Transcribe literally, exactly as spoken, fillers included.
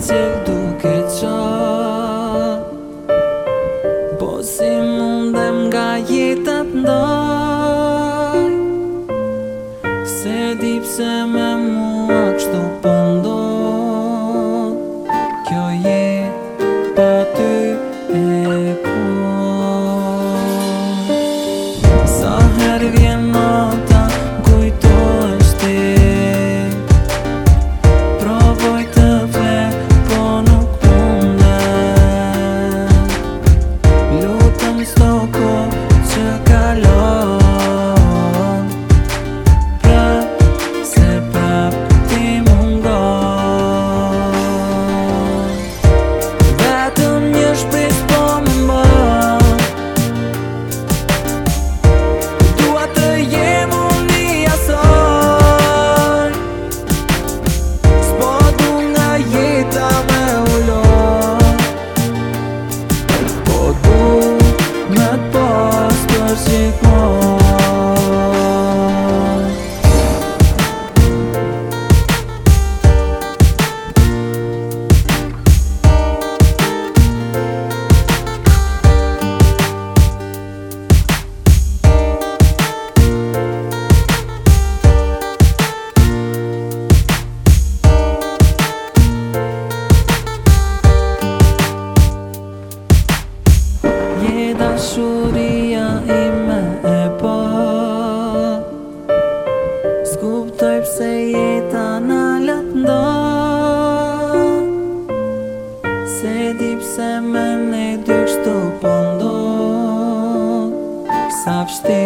qelë duke qa, po si mundem nga jetat ndaj, se di pse me mua kështu po ndodh. Kjo jetë pa ty e po. Sa her vjen nata kujtohesh ti, provoj të fle po nuk mundem. Lutem s'to kohë që kalon, prap se prap ti mungon. Vetëm një shpresë po më mban, dua të jem unë i asaj. S'po du nga jeta me ulon, po du me t'pas për gjithmonë. Je dashuria ime e pa, s'kuptoj pse jeta na let nda, se di pse me ne dy kështu po ndodh. Sa vështirë